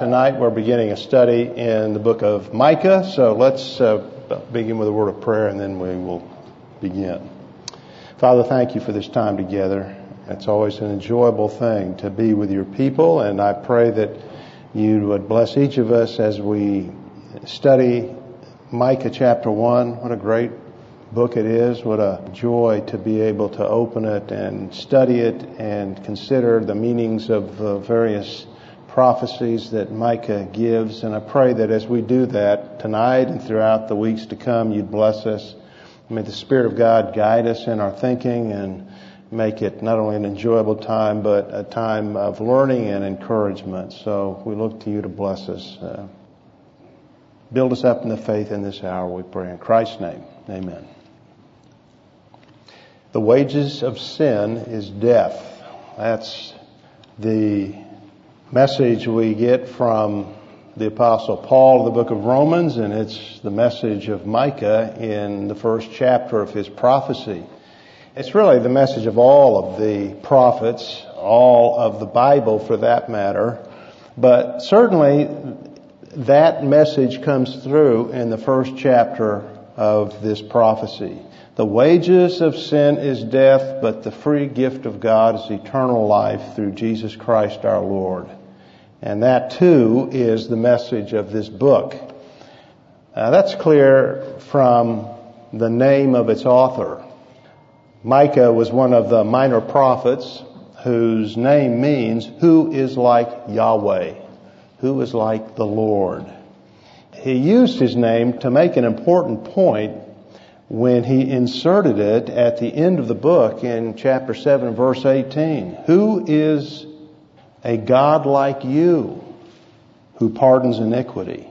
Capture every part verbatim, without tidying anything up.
Tonight we're beginning a study in the book of Micah, so let's uh, begin with a word of prayer and then we will begin. Father, thank you for this time together. It's always an enjoyable thing to be with your people, and I pray that you would bless each of us as we study Micah chapter one. What a great book it is. What a joy to be able to open it and study it and consider the meanings of the various prophecies that Micah gives. And I pray that as we do that tonight and throughout the weeks to come, you'd bless us. May the Spirit of God guide us in our thinking and make it not only an enjoyable time, but a time of learning and encouragement. So we look to you to bless us. Uh, build us up in the faith in this hour, we pray. In Christ's name, amen. The wages of sin is death. That's the message we get from the Apostle Paul in the book of Romans, and it's the message of Micah in the first chapter of his prophecy. It's really the message of all of the prophets, all of the Bible for that matter, but certainly that message comes through in the first chapter of this prophecy. The wages of sin is death, but the free gift of God is eternal life through Jesus Christ our Lord. And that too is the message of this book. Uh, that's clear from the name of its author. Micah was one of the minor prophets whose name means who is like Yahweh, who is like the Lord. He used his name to make an important point when he inserted it at the end of the book in chapter seven, verse eighteen. Who is a God like you who pardons iniquity?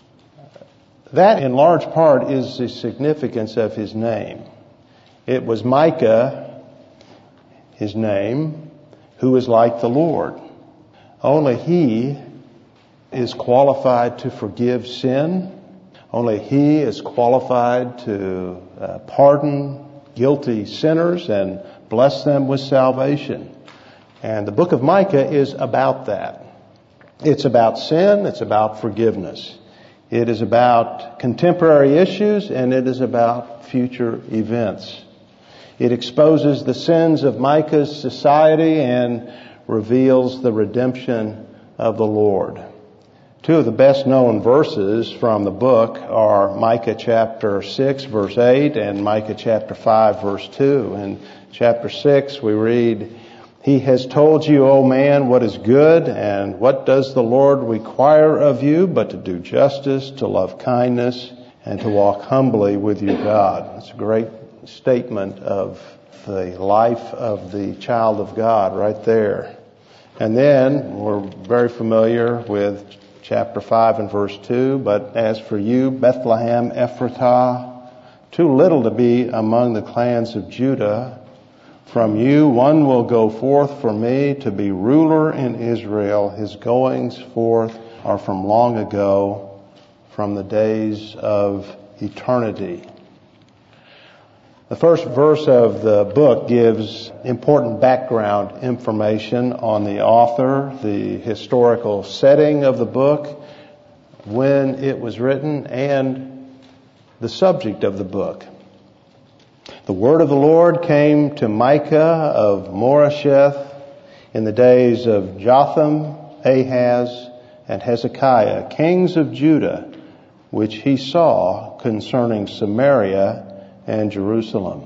That in large part is the significance of his name. It was Micah, his name, who is like the Lord. Only he is qualified to forgive sin. Only he is qualified to uh, pardon guilty sinners and bless them with salvation. And the book of Micah is about that. It's about sin. It's about forgiveness. It is about contemporary issues, and it is about future events. It exposes the sins of Micah's society and reveals the redemption of the Lord. Two of the best known verses from the book are Micah chapter six verse eight and Micah chapter five verse two. In chapter six we read, He has told you, O man, what is good, and what does the Lord require of you but to do justice, to love kindness, and to walk humbly with your God. It's a great statement of the life of the child of God right there. And then we're very familiar with chapter five and verse two, but as for you, Bethlehem Ephratah, too little to be among the clans of Judah, from you one will go forth for me to be ruler in Israel. His goings forth are from long ago, from the days of eternity. The first verse of the book gives important background information on the author, the historical setting of the book, when it was written, and the subject of the book. The word of the Lord came to Micah of Moresheth in the days of Jotham, Ahaz, and Hezekiah, kings of Judah, which he saw concerning Samaria and Jerusalem.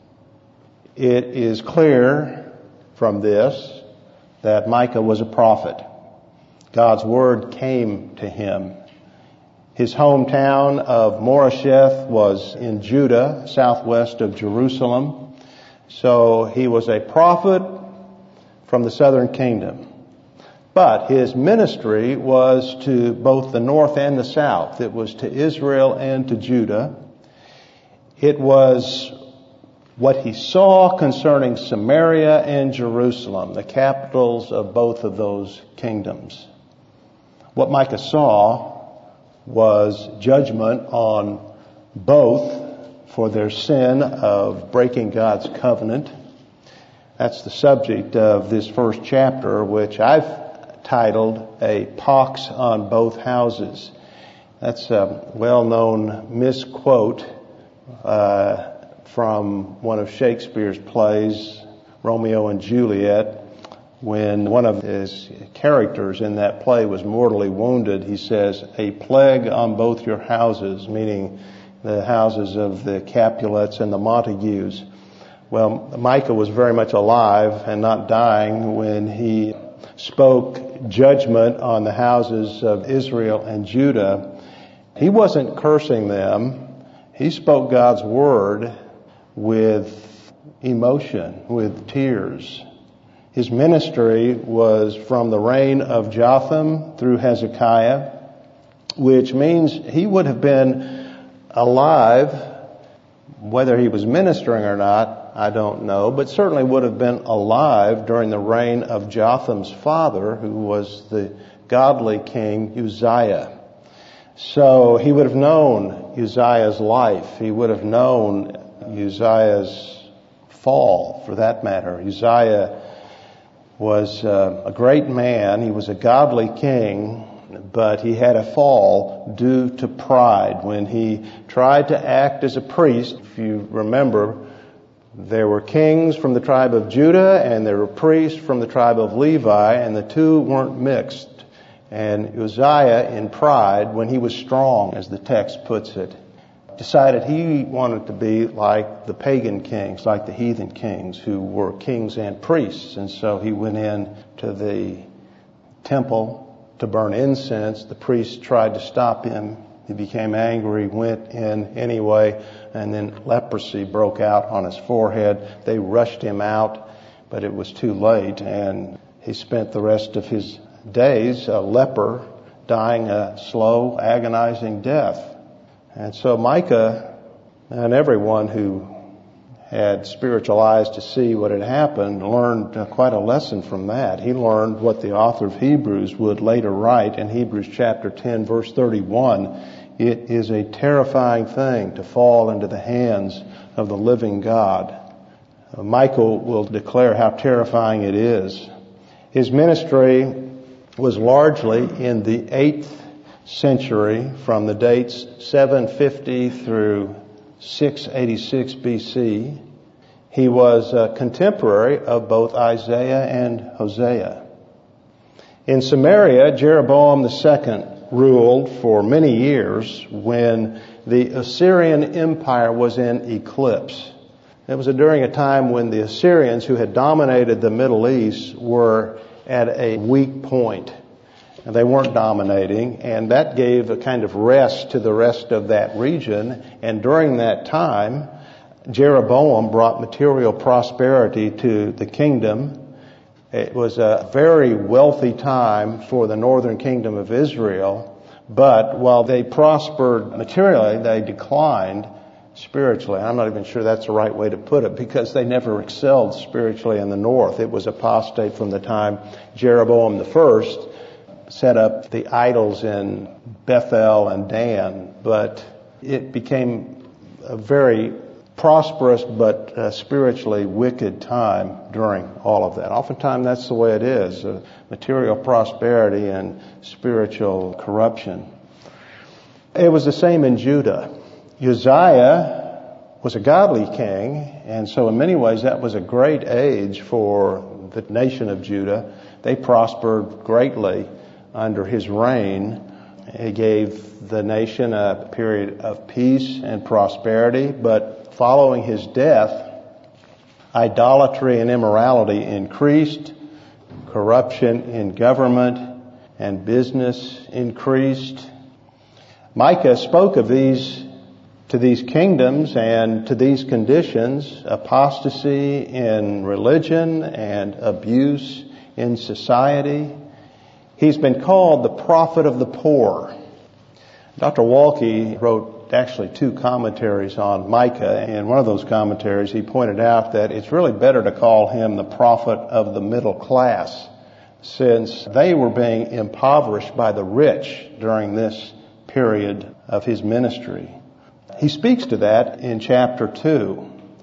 It is clear from this that Micah was a prophet. God's word came to him. His hometown of Moresheth was in Judah, southwest of Jerusalem. So he was a prophet from the southern kingdom. But his ministry was to both the north and the south. It was to Israel and to Judah. It was what he saw concerning Samaria and Jerusalem, the capitals of both of those kingdoms. What Micah saw was judgment on both for their sin of breaking God's covenant. That's the subject of this first chapter, which I've titled A Pox on Both Houses. That's a well-known misquote uh, from one of Shakespeare's plays, Romeo and Juliet. When one of his characters in that play was mortally wounded, he says, "A plague on both your houses," meaning the houses of the Capulets and the Montagues. Well, Micah was very much alive and not dying when he spoke judgment on the houses of Israel and Judah. He wasn't cursing them. He spoke God's word with emotion, with tears. His ministry was from the reign of Jotham through Hezekiah, which means he would have been alive, whether he was ministering or not, I don't know, but certainly would have been alive during the reign of Jotham's father, who was the godly king Uzziah. So he would have known Uzziah's life. He would have known Uzziah's fall, for that matter. Uzziah was uh, a great man. He was a godly king, but he had a fall due to pride. When he tried to act as a priest, if you remember, there were kings from the tribe of Judah and there were priests from the tribe of Levi, and the two weren't mixed. And Uzziah, in pride, when he was strong, as the text puts it, decided he wanted to be like the pagan kings, like the heathen kings who were kings and priests. And so he went in to the temple to burn incense. The priests tried to stop him. He became angry, went in anyway, and then leprosy broke out on his forehead. They rushed him out, but it was too late, and he spent the rest of his days a leper, dying a slow, agonizing death. And so Micah and everyone who had spiritual eyes to see what had happened learned quite a lesson from that. He learned what the author of Hebrews would later write in Hebrews chapter ten, verse thirty-one. It is a terrifying thing to fall into the hands of the living God. Michael will declare how terrifying it is. His ministry was largely in the eighth century, from the dates seven fifty through six eighty-six B C. He was a contemporary of both Isaiah and Hosea. In Samaria, Jeroboam the Second ruled for many years when the Assyrian Empire was in eclipse. It was during a time when the Assyrians, who had dominated the Middle East, were at a weak point. And they weren't dominating, and that gave a kind of rest to the rest of that region. And during that time, Jeroboam brought material prosperity to the kingdom. It was a very wealthy time for the northern kingdom of Israel, but while they prospered materially, they declined spiritually. I'm not even sure that's the right way to put it, because they never excelled spiritually in the north. It was apostate from the time Jeroboam the First set up the idols in Bethel and Dan, but it became a very prosperous but uh, spiritually wicked time during all of that. Oftentimes that's the way it is, uh, material prosperity and spiritual corruption. It was the same in Judah. Uzziah was a godly king, and so in many ways that was a great age for the nation of Judah. They prospered greatly under his reign. He gave the nation a period of peace and prosperity, but following his death, idolatry and immorality increased, corruption in government and business increased. Micah spoke of these, to these kingdoms and to these conditions, apostasy in religion and abuse in society. He's been called the prophet of the poor. Doctor Walke wrote actually two commentaries on Micah, and in one of those commentaries he pointed out that it's really better to call him the prophet of the middle class, since they were being impoverished by the rich during this period of his ministry. He speaks to that in chapter two.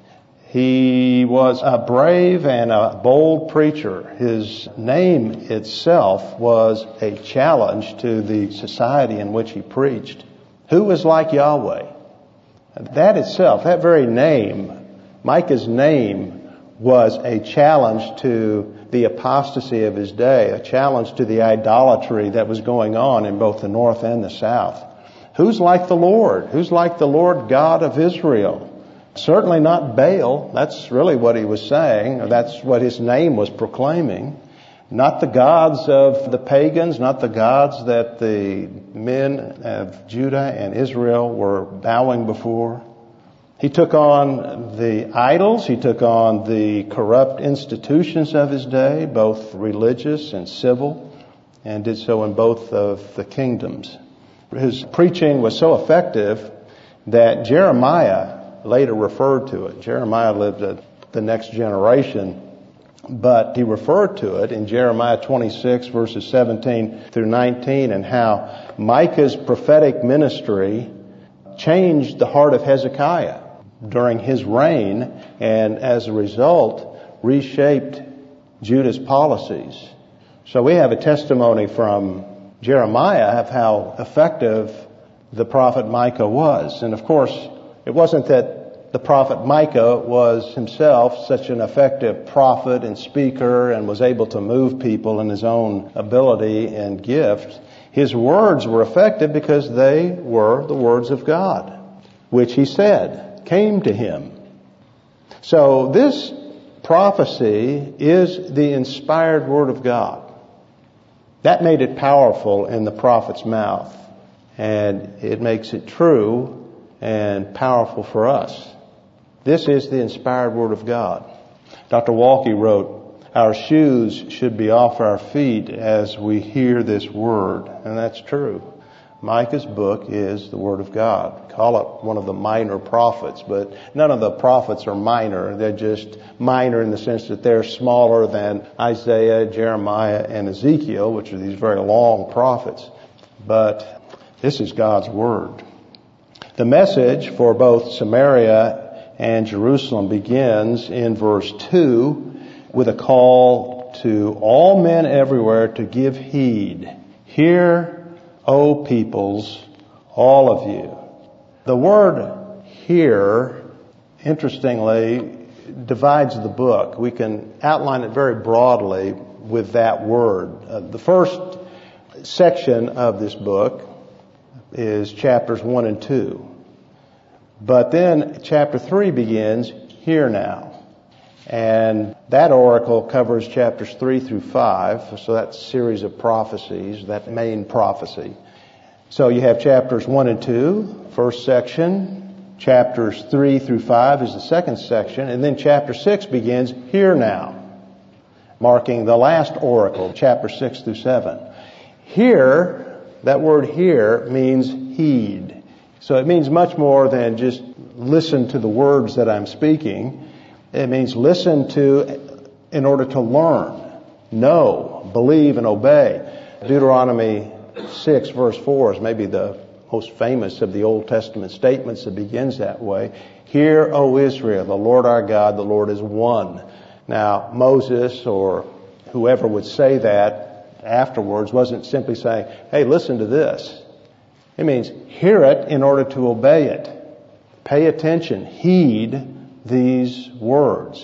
He was a brave and a bold preacher. His name itself was a challenge to the society in which he preached. Who was like Yahweh? That itself, that very name, Micah's name, was a challenge to the apostasy of his day, a challenge to the idolatry that was going on in both the north and the south. Who's like the Lord? Who's like the Lord God of Israel? Certainly not Baal. That's really what he was saying. That's what his name was proclaiming. Not the gods of the pagans, not the gods that the men of Judah and Israel were bowing before. He took on the idols. He took on the corrupt institutions of his day, both religious and civil, and did so in both of the kingdoms. His preaching was so effective that Jeremiah later referred to it. Jeremiah lived at the next generation, but he referred to it in Jeremiah twenty-six verses seventeen through nineteen, and how Micah's prophetic ministry changed the heart of Hezekiah during his reign, and as a result reshaped Judah's policies. So we have a testimony from Jeremiah of how effective the prophet Micah was. And of course, it wasn't that the prophet Micah was himself such an effective prophet and speaker and was able to move people in his own ability and gift. His words were effective because they were the words of God, which he said came to him. So this prophecy is the inspired word of God. That made it powerful in the prophet's mouth, and it makes it true and powerful for us. This is the inspired word of God. Doctor Walke wrote, "Our shoes should be off our feet as we hear this word." And that's true. Micah's book is the word of God. Call it one of the minor prophets, but none of the prophets are minor. They're just minor in the sense that they're smaller than Isaiah, Jeremiah, and Ezekiel, which are these very long prophets. But this is God's word. The message for both Samaria and Jerusalem begins in verse two with a call to all men everywhere to give heed. Hear, O peoples, all of you. The word hear, interestingly, divides the book. We can outline it very broadly with that word. Uh, the first section of this book is chapters one and two. But then chapter three begins, hear now. And that oracle covers chapters three through five. So that's a series of prophecies, that main prophecy. So you have chapters one and two, first section. Chapters three through five is the second section. And then chapter six begins, hear now, marking the last oracle, chapter six through seven. Hear, that word hear means heed. So it means much more than just listen to the words that I'm speaking. It means listen to in order to learn, know, believe, and obey. Deuteronomy six verse four is maybe the most famous of the Old Testament statements that begins that way. Hear, O Israel, the Lord our God, the Lord is one. Now, Moses or whoever would say that afterwards wasn't simply saying, hey, listen to this. It means hear it in order to obey it. Pay attention. Heed these words.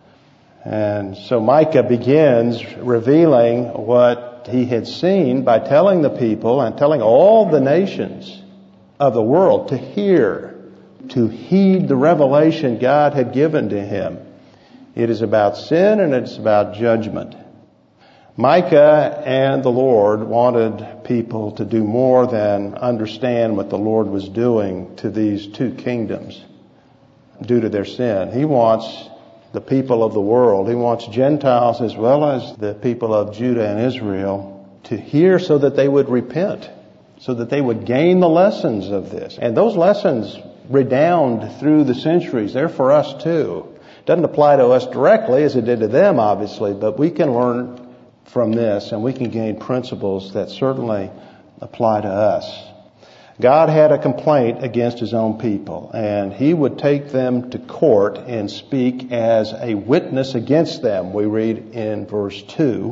And so Micah begins revealing what he had seen by telling the people and telling all the nations of the world to hear, to heed the revelation God had given to him. It is about sin and it's about judgment. Micah and the Lord wanted people to do more than understand what the Lord was doing to these two kingdoms due to their sin. He wants the people of the world, he wants Gentiles as well as the people of Judah and Israel to hear so that they would repent, so that they would gain the lessons of this. And those lessons redound through the centuries. They're for us too. It doesn't apply to us directly as it did to them, obviously, but we can learn from this and we can gain principles that certainly apply to us. God had a complaint against his own people, and he would take them to court and speak as a witness against them, we read in verse two.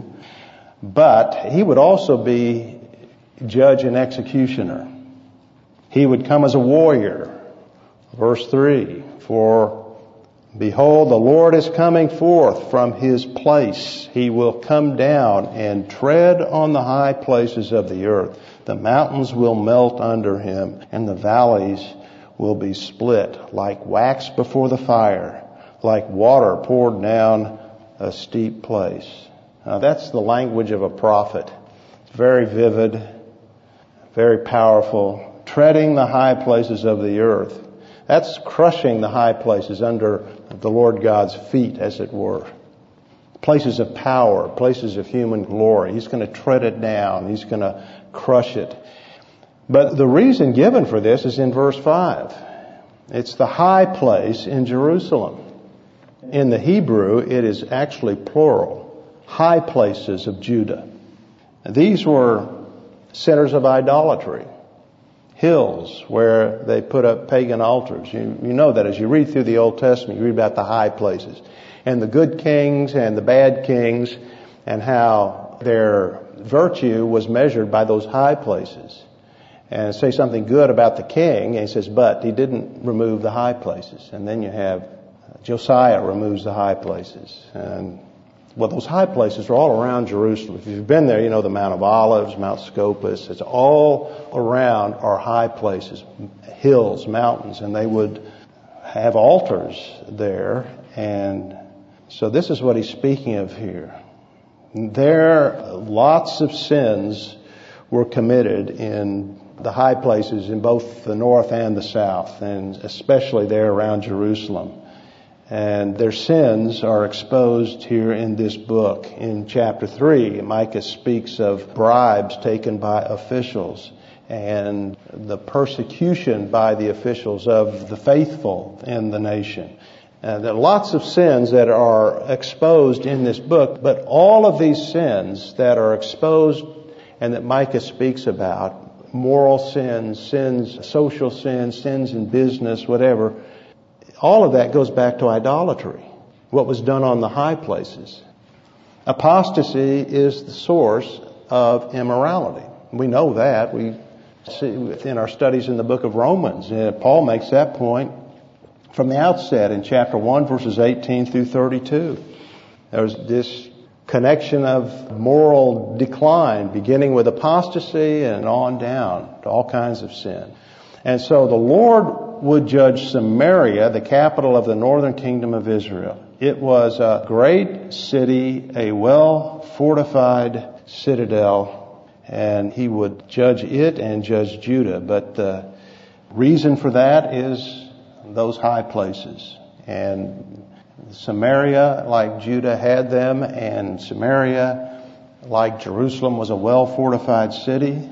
But he would also be judge and executioner. He would come as a warrior. Verse three, for behold, the Lord is coming forth from his place. He will come down and tread on the high places of the earth. The mountains will melt under him, and the valleys will be split like wax before the fire, like water poured down a steep place. Now that's the language of a prophet. It's very vivid, very powerful. Treading the high places of the earth. That's crushing the high places under the Lord God's feet, as it were. Places of power, places of human glory. He's going to tread it down. He's going to crush it. But the reason given for this is in verse five. It's the high place in Jerusalem. In the Hebrew, it is actually plural. High places of Judah. These were centers of idolatry. Hills where they put up pagan altars. You, you know that as you read through the Old Testament, you read about the high places. And the good kings and the bad kings, and how their virtue was measured by those high places. And say something good about the king, and he says, but he didn't remove the high places. And then you have Josiah removes the high places. And well, those high places are all around Jerusalem. If you've been there, you know the Mount of Olives, Mount Scopus. It's all around are high places, hills, mountains, and they would have altars there. And so this is what he's speaking of here. There, lots of sins were committed in the high places in both the north and the south, and especially there around Jerusalem. And their sins are exposed here in this book. In chapter three, Micah speaks of bribes taken by officials and the persecution by the officials of the faithful in the nation. Uh, there are lots of sins that are exposed in this book, but all of these sins that are exposed and that Micah speaks about, moral sins, sins, social sins, sins in business, whatever, all of that goes back to idolatry, what was done on the high places. Apostasy is the source of immorality. We know that. We see in our studies in the book of Romans. Paul makes that point from the outset in chapter one, verses eighteen through thirty-two. There's this connection of moral decline, beginning with apostasy and on down to all kinds of sin. And so the Lord would judge Samaria, the capital of the northern kingdom of Israel. It was a great city, a well-fortified citadel, and he would judge it and judge Judah. But the reason for that is those high places. And Samaria, like Judah, had them, and Samaria, like Jerusalem, was a well-fortified city.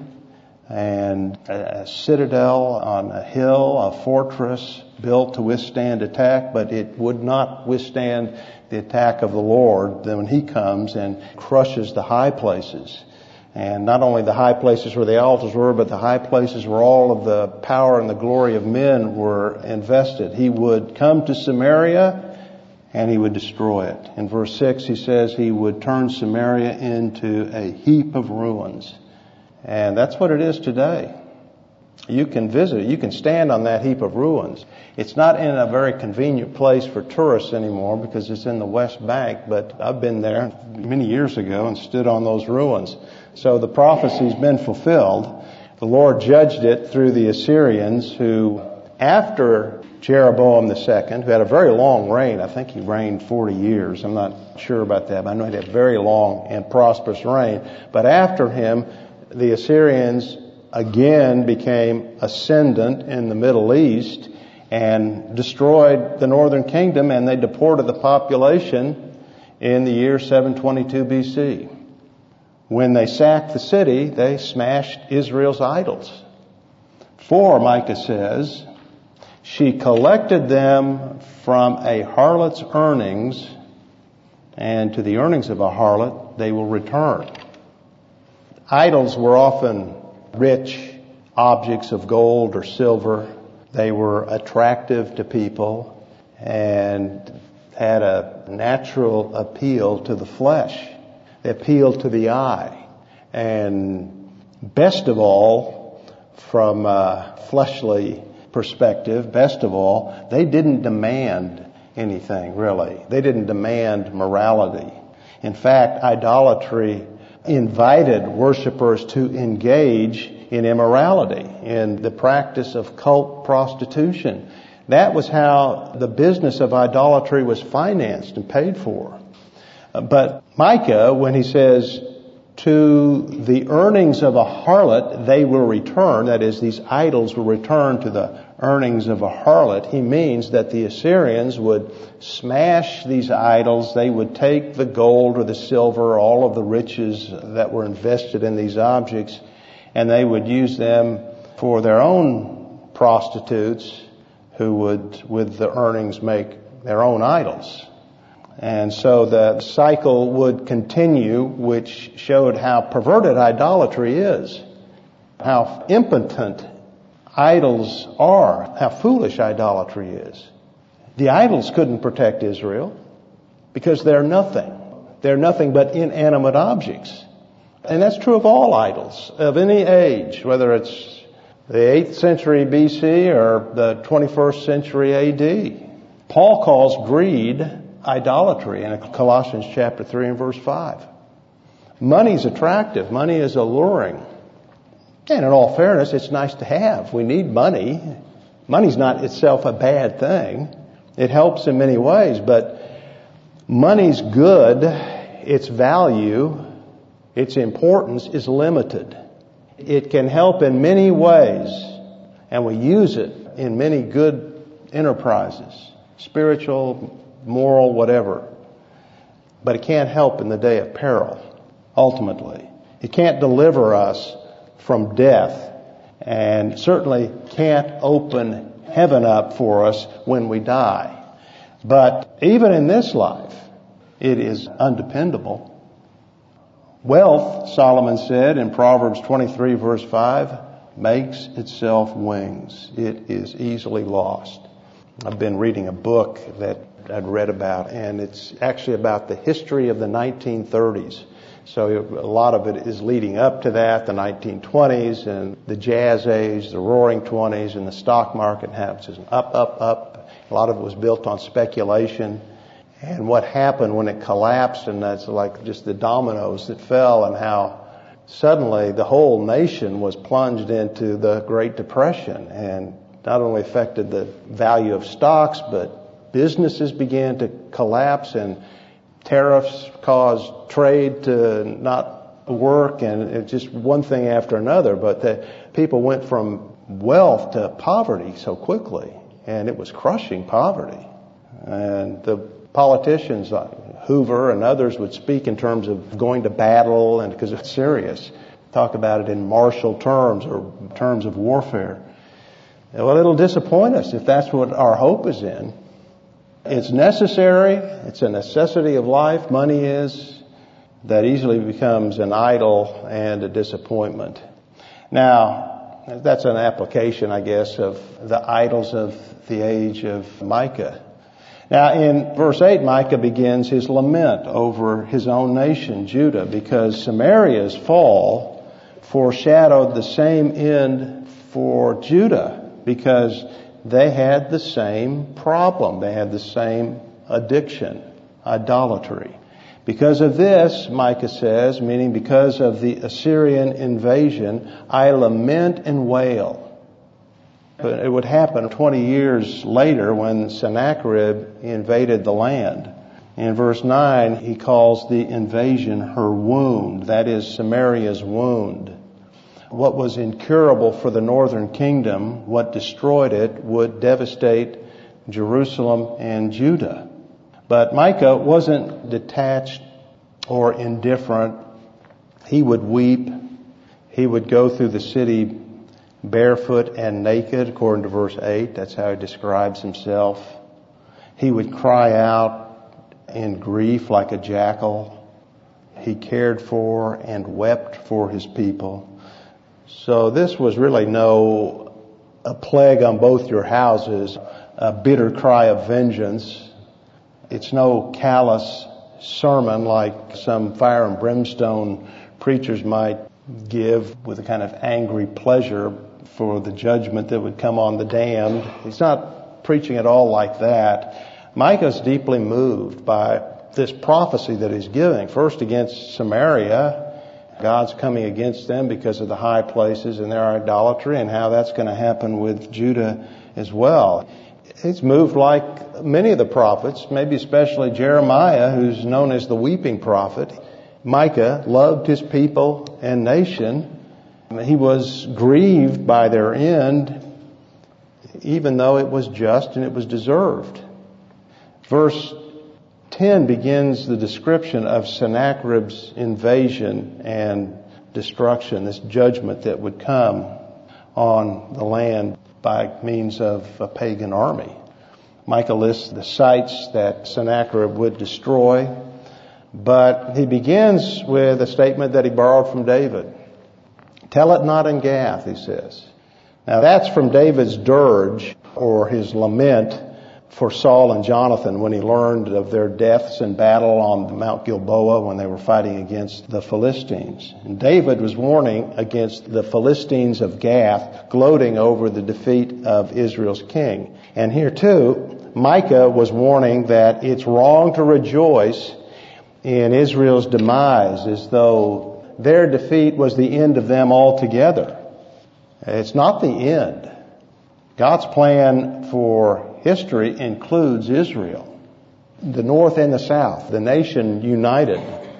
And a citadel on a hill, a fortress built to withstand attack, but it would not withstand the attack of the Lord when He comes and crushes the high places. And not only the high places where the altars were, but the high places where all of the power and the glory of men were invested. He would come to Samaria and He would destroy it. In verse six, He says He would turn Samaria into a heap of ruins. And that's what it is today. You can visit it. You can stand on that heap of ruins. It's not in a very convenient place for tourists anymore because it's in the West Bank, but I've been there many years ago and stood on those ruins. So the prophecy's been fulfilled. The Lord judged it through the Assyrians who, after Jeroboam the Second, who had a very long reign, I think he reigned forty years. I'm not sure about that, but I know he had a very long and prosperous reign. But after him, the Assyrians again became ascendant in the Middle East and destroyed the northern kingdom, and they deported the population in the year seven twenty-two B C. When they sacked the city, they smashed Israel's idols. For, Micah says, she collected them from a harlot's earnings, and to the earnings of a harlot they will return. Idols were often rich objects of gold or silver. They were attractive to people and had a natural appeal to the flesh. They appealed to the eye. And best of all, from a fleshly perspective, best of all, they didn't demand anything, really. They didn't demand morality. In fact, idolatry invited worshipers to engage in immorality, in the practice of cult prostitution. That was how the business of idolatry was financed and paid for. But Micah, when he says, to the earnings of a harlot they will return, that is, these idols will return to the earnings of a harlot, he means that the Assyrians would smash these idols. They would take the gold or the silver, all of the riches that were invested in these objects, and they would use them for their own prostitutes who would, with the earnings, make their own idols. And so the cycle would continue, which showed how perverted idolatry is, how impotent idols are, how foolish idolatry is. The idols couldn't protect Israel because they're nothing. They're nothing but inanimate objects. And that's true of all idols, of any age, whether it's the eighth century B C or the twenty-first century A D. Paul calls greed idolatry in Colossians chapter three and verse five. Money's attractive. Money is alluring. And in all fairness, it's nice to have. We need money. Money's not itself a bad thing. It helps in many ways, but money's good. Its value, its importance is limited. It can help in many ways, and we use it in many good enterprises, spiritual, moral, whatever. But it can't help in the day of peril, ultimately. It can't deliver us from death, and certainly can't open heaven up for us when we die. But even in this life, it is undependable. Wealth, Solomon said in Proverbs twenty-three verse five, makes itself wings. It is easily lost. I've been reading a book that I'd read about, and it's actually about the history of the nineteen thirties. So a lot of it is leading up to that, the nineteen twenties and the jazz age, the roaring twenties, and the stock market happens up, up, up. A lot of it was built on speculation. And what happened when it collapsed, and that's like just the dominoes that fell, and how suddenly the whole nation was plunged into the Great Depression, and not only affected the value of stocks, but businesses began to collapse, and tariffs caused trade to not work, and it's just one thing after another. But the people went from wealth to poverty so quickly, and it was crushing poverty. And the politicians, Hoover and others, would speak in terms of going to battle, and because it's serious, talk about it in martial terms or terms of warfare. Well, it'll disappoint us if that's what our hope is in. It's necessary. It's a necessity of life. Money is. That easily becomes an idol and a disappointment. Now, that's an application, I guess, of the idols of the age of Micah. Now, in verse eight, Micah begins his lament over his own nation, Judah, because Samaria's fall foreshadowed the same end for Judah, because they had the same problem. They had the same addiction, idolatry. Because of this, Micah says, meaning because of the Assyrian invasion, I lament and wail. It would happen twenty years later when Sennacherib invaded the land. In verse nine, he calls the invasion her wound. That is Samaria's wound. What was incurable for the northern kingdom, what destroyed it, would devastate Jerusalem and Judah. But Micah wasn't detached or indifferent. He would weep. He would go through the city barefoot and naked, according to verse eight. That's how he describes himself. He would cry out in grief like a jackal. He cared for and wept for his people. So this was really no a plague on both your houses, a bitter cry of vengeance. It's no callous sermon like some fire and brimstone preachers might give with a kind of angry pleasure for the judgment that would come on the damned. He's not preaching at all like that. Micah's deeply moved by this prophecy that he's giving, first against Samaria. God's coming against them because of the high places and their idolatry, and how that's going to happen with Judah as well. He's moved like many of the prophets, maybe especially Jeremiah, who's known as the weeping prophet. Micah loved his people and nation. He was grieved by their end, even though it was just and it was deserved. Verse ten begins the description of Sennacherib's invasion and destruction, this judgment that would come on the land by means of a pagan army. Micah lists the sites that Sennacherib would destroy, but he begins with a statement that he borrowed from David. Tell it not in Gath, he says. Now that's from David's dirge, or his lament, for Saul and Jonathan when he learned of their deaths in battle on Mount Gilboa when they were fighting against the Philistines. And David was warning against the Philistines of Gath, gloating over the defeat of Israel's king. And here too, Micah was warning that it's wrong to rejoice in Israel's demise as though their defeat was the end of them altogether. It's not the end. God's plan for history includes Israel, the north and the south, the nation united.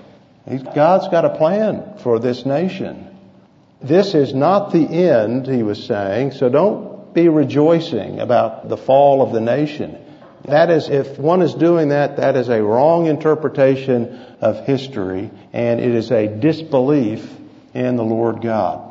God's got a plan for this nation. This is not the end, he was saying, so don't be rejoicing about the fall of the nation. That is, if one is doing that, that is a wrong interpretation of history, and it is a disbelief in the Lord God.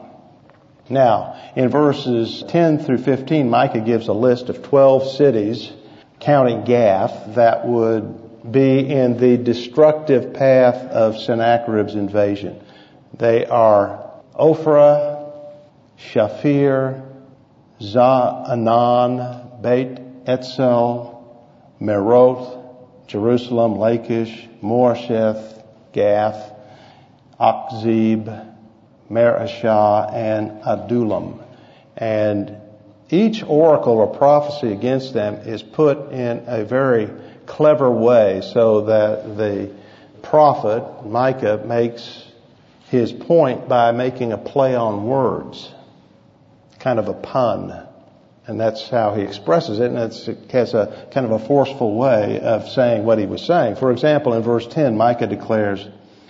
Now, in verses ten through fifteen, Micah gives a list of twelve cities, counting Gath, that would be in the destructive path of Sennacherib's invasion. They are Ophrah, Shaphir, Za'anan, Beit Etzel, Meroth, Jerusalem, Lachish, Moresheth, Gath, Akzib, Mareshah, and Adullam. And each oracle or prophecy against them is put in a very clever way so that the prophet, Micah, makes his point by making a play on words, kind of a pun. And that's how he expresses it, and it's, it has a kind of a forceful way of saying what he was saying. For example, in verse ten, Micah declares,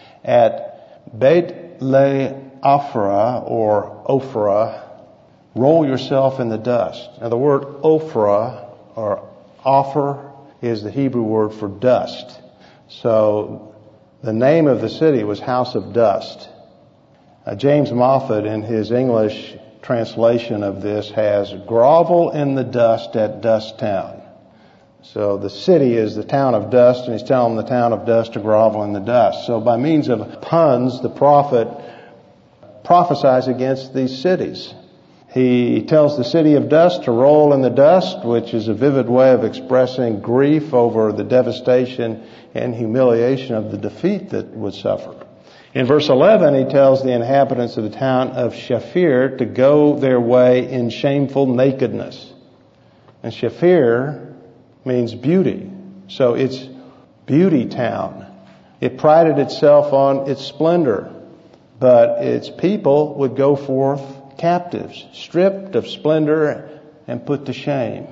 at Beit Le Ophrah, or Ophrah, roll yourself in the dust. Now the word Ophrah, or Ophir, is the Hebrew word for dust. So the name of the city was House of Dust. Uh, James Moffat, in his English translation of this, has grovel in the dust at Dust Town. So the city is the town of dust, and he's telling the town of dust to grovel in the dust. So by means of puns, the prophet prophesies against these cities. He tells the city of dust to roll in the dust, which is a vivid way of expressing grief over the devastation and humiliation of the defeat that would suffer. In verse eleven, he tells the inhabitants of the town of Shaphir to go their way in shameful nakedness. And Shaphir means beauty. So it's beauty town. It prided itself on its splendor, but its people would go forth captives, stripped of splendor and put to shame.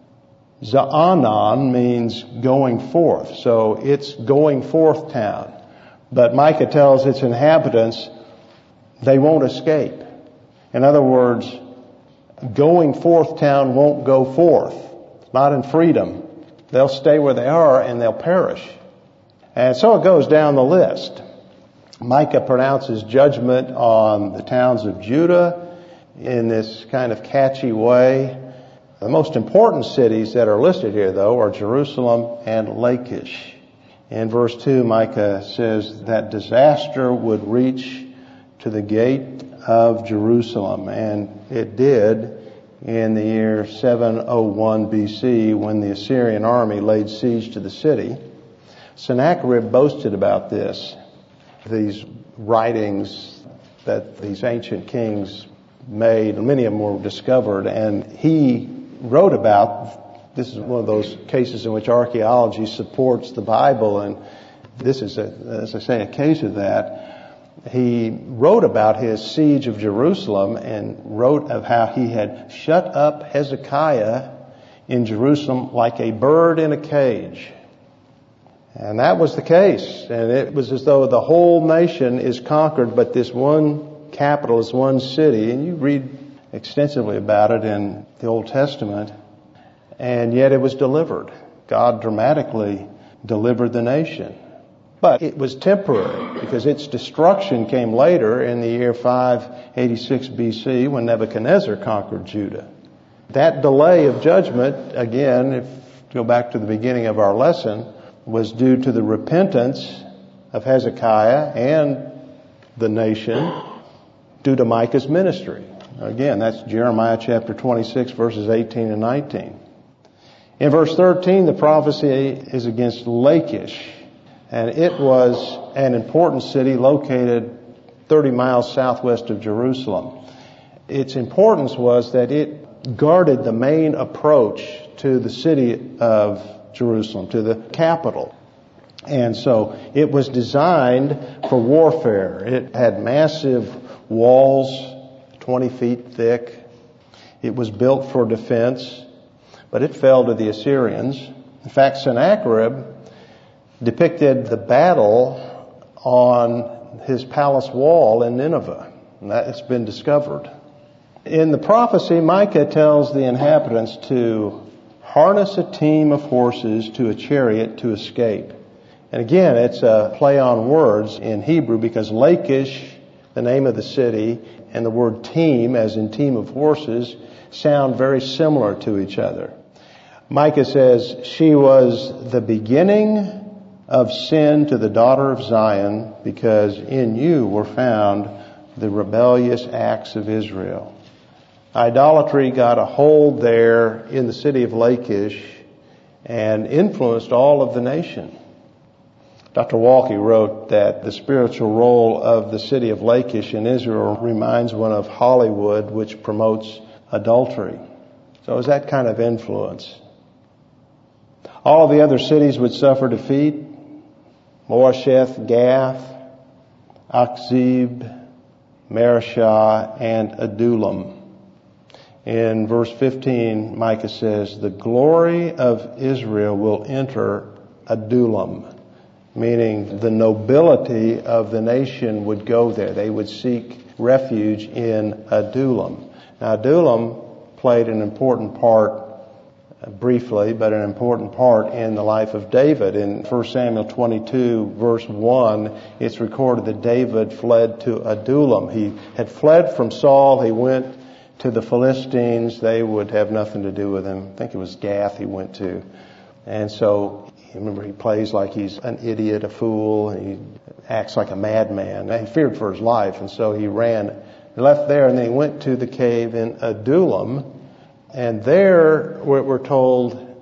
Za'anan means going forth. So it's going forth town. But Micah tells its inhabitants they won't escape. In other words, going forth town won't go forth. Not in freedom. They'll stay where they are and they'll perish. And so it goes down the list. Micah pronounces judgment on the towns of Judah in this kind of catchy way. The most important cities that are listed here, though, are Jerusalem and Lachish. In verse two, Micah says that disaster would reach to the gate of Jerusalem. And it did in the year seven oh one B C when the Assyrian army laid siege to the city. Sennacherib boasted about this. These writings that these ancient kings made, many of them were discovered, and he wrote about, this is one of those cases in which archaeology supports the Bible, and this is, a, as I say, a case of that. He wrote about his siege of Jerusalem and wrote of how he had shut up Hezekiah in Jerusalem like a bird in a cage. And that was the case. And it was as though the whole nation is conquered, but this one capital, this one city, and you read extensively about it in the Old Testament, and yet it was delivered. God dramatically delivered the nation. But it was temporary because its destruction came later in the year five eighty-six B C when Nebuchadnezzar conquered Judah. That delay of judgment, again, if you go back to the beginning of our lesson, was due to the repentance of Hezekiah and the nation due to Micah's ministry. Again, that's Jeremiah chapter twenty-six, verses eighteen and nineteen. In verse thirteen, the prophecy is against Lachish. And it was an important city located thirty miles southwest of Jerusalem. Its importance was that it guarded the main approach to the city of Jerusalem, to the capital. And so it was designed for warfare. It had massive walls, twenty feet thick. It was built for defense, but it fell to the Assyrians. In fact, Sennacherib depicted the battle on his palace wall in Nineveh. And that has been discovered. In the prophecy, Micah tells the inhabitants to harness a team of horses to a chariot to escape. And again, it's a play on words in Hebrew because Lachish, the name of the city, and the word team, as in team of horses, sound very similar to each other. Micah says, she was the beginning of sin to the daughter of Zion, because in you were found the rebellious acts of Israel. Idolatry got a hold there in the city of Lachish and influenced all of the nation. Doctor Walke wrote that the spiritual role of the city of Lachish in Israel reminds one of Hollywood, which promotes adultery. So it was that kind of influence. All of the other cities would suffer defeat. Moresheth, Gath, Akzib, Mareshah, and Adullam. In verse fifteen, Micah says, the glory of Israel will enter Adullam, meaning the nobility of the nation would go there. They would seek refuge in Adullam. Now, Adullam played an important part, briefly, but an important part in the life of David. In First Samuel twenty-two, verse one, it's recorded that David fled to Adullam. He had fled from Saul. He went to the Philistines. They would have nothing to do with him. I think it was Gath he went to. And so, remember, he plays like he's an idiot, a fool. He acts like a madman. He feared for his life, and so he ran. He left there, and then he went to the cave in Adullam. And there we're told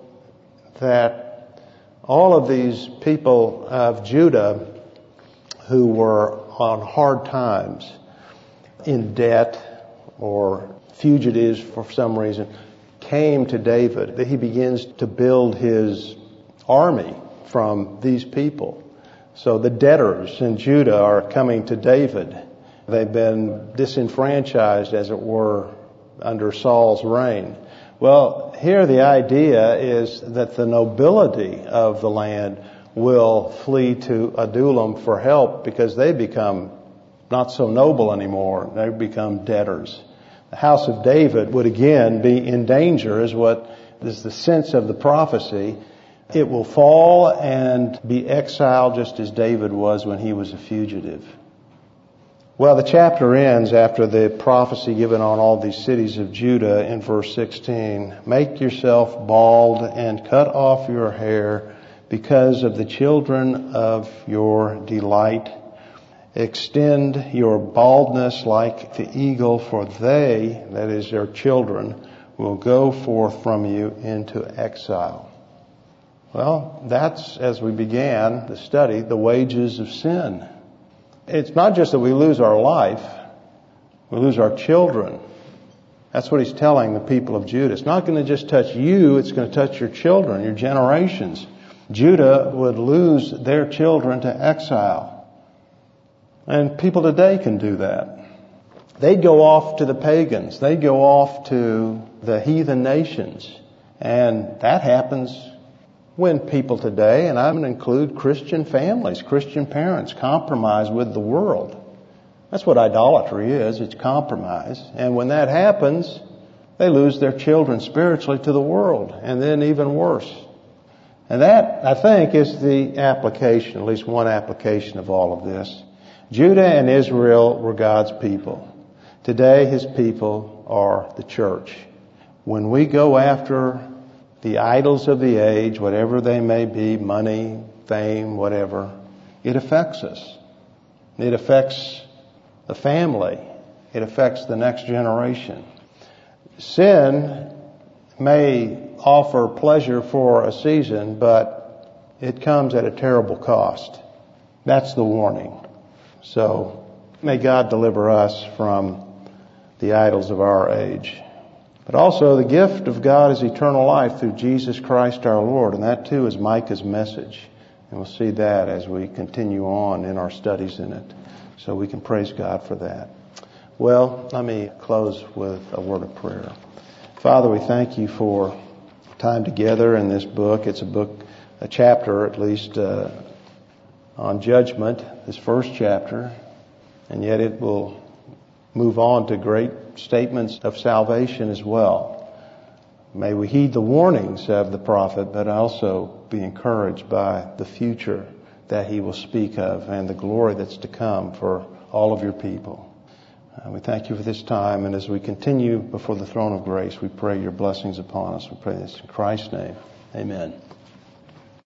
that all of these people of Judah who were on hard times, in debt or fugitives for some reason, came to David. That he begins to build his army from these people. So the debtors in Judah are coming to David. They've been disenfranchised, as it were, under Saul's reign. Well, here the idea is that the nobility of the land will flee to Adullam for help because they become not so noble anymore. They become debtors. The house of David would again be in danger, is what is the sense of the prophecy. It will fall and be exiled just as David was when he was a fugitive. Well, the chapter ends after the prophecy given on all these cities of Judah in verse sixteen. Make yourself bald and cut off your hair because of the children of your delight. extend your baldness like the eagle, for they, that is their children, will go forth from you into exile. Well, that's, as we began the study, the wages of sin. It's not just that we lose our life, we lose our children. That's what he's telling the people of Judah. It's not going to just touch you, it's going to touch your children, your generations. Judah would lose their children to exile. And people today can do that. They'd go off to the pagans. They'd go off to the heathen nations. And that happens when people today, and I'm going to include Christian families, Christian parents, compromise with the world. That's what idolatry is. It's compromise. And when that happens, they lose their children spiritually to the world. And then even worse. And that, I think, is the application, at least one application of all of this. Judah and Israel were God's people. Today, His people are the church. When we go after the idols of the age, whatever they may be, money, fame, whatever, it affects us. It affects the family. It affects the next generation. Sin may offer pleasure for a season, but it comes at a terrible cost. That's the warning. So may God deliver us from the idols of our age. But also the gift of God is eternal life through Jesus Christ our Lord. And that too is Micah's message. And we'll see that as we continue on in our studies in it. So we can praise God for that. Well, let me close with a word of prayer. Father, we thank you for time together in this book. It's a book, a chapter at least, uh, on judgment, this first chapter. And yet it will move on to great statements of salvation as well. May we heed the warnings of the prophet, but also be encouraged by the future that he will speak of and the glory that's to come for all of your people. Uh, we thank you for this time, and as we continue before the throne of grace, we pray your blessings upon us. We pray this in Christ's name. Amen.